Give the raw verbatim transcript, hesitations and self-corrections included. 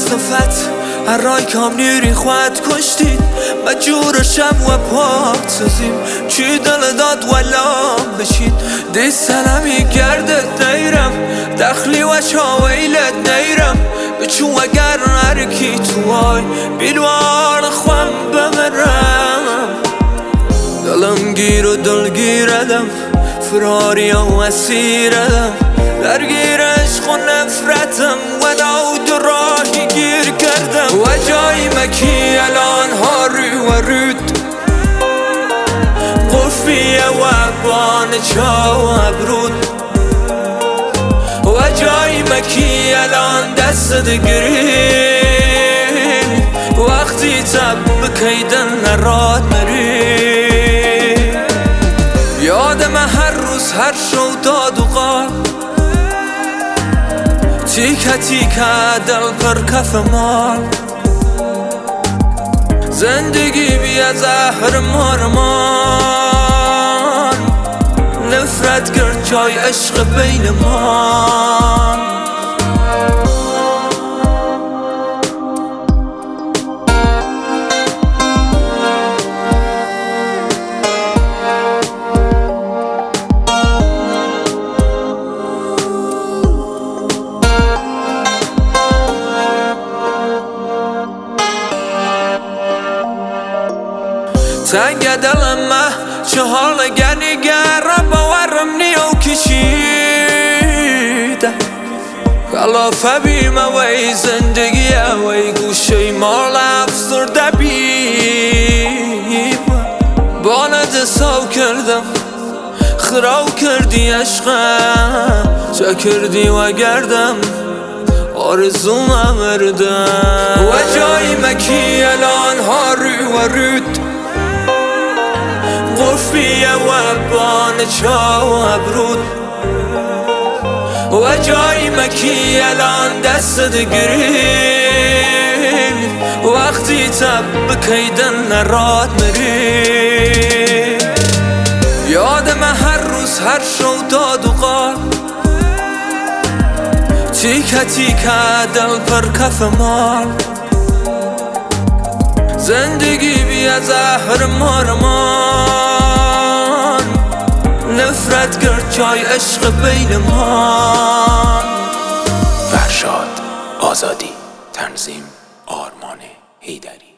صفت هر رای کام نیری خواهد کشتید مجورشم و پاک سازیم چی دل داد ولام بشید دی سلمی گردت نیرم دخلی و چاویلت نیرم بچو اگر هرکی تو آی بیلوار خوام بمرم دلم گیر و دل گیردم فراری و اسیردم درگیر عشق و نفرتم و داود راهی گیر کردم و جای مکی الان ها رو و رود قفیه و بان چا و ابرود و جای مکی الان دست دگری وقتی تب بکیدن نراد مری یادم هر روز هر شو داد و قال تیکه تیکه دل پر کف مال زندگی بیا زهر مارمان نفرت گرد جای عشق بین ما تنگ دلم مه چه حال گنی گر باورم نیو کشیده خلافه بیمه وی زندگی وی گوشه مال افسرده بیم باند ساو کردم خراو کردی عشقم چه کردی و گردم آرزوم مردم و جای مکی الان ها رو و رود قفیه و بان چا و ابرود و جای مکی الان دست دگری وقتی تب بکیدن نراد مری یادم هر روز هر شو داد و قال تیکه تیکه دل پر کف مال زندگی بیا زهر مارمان نفرت گرد جای عشق بین ما فرشاد آزادی تنظیم آرمان حیدری.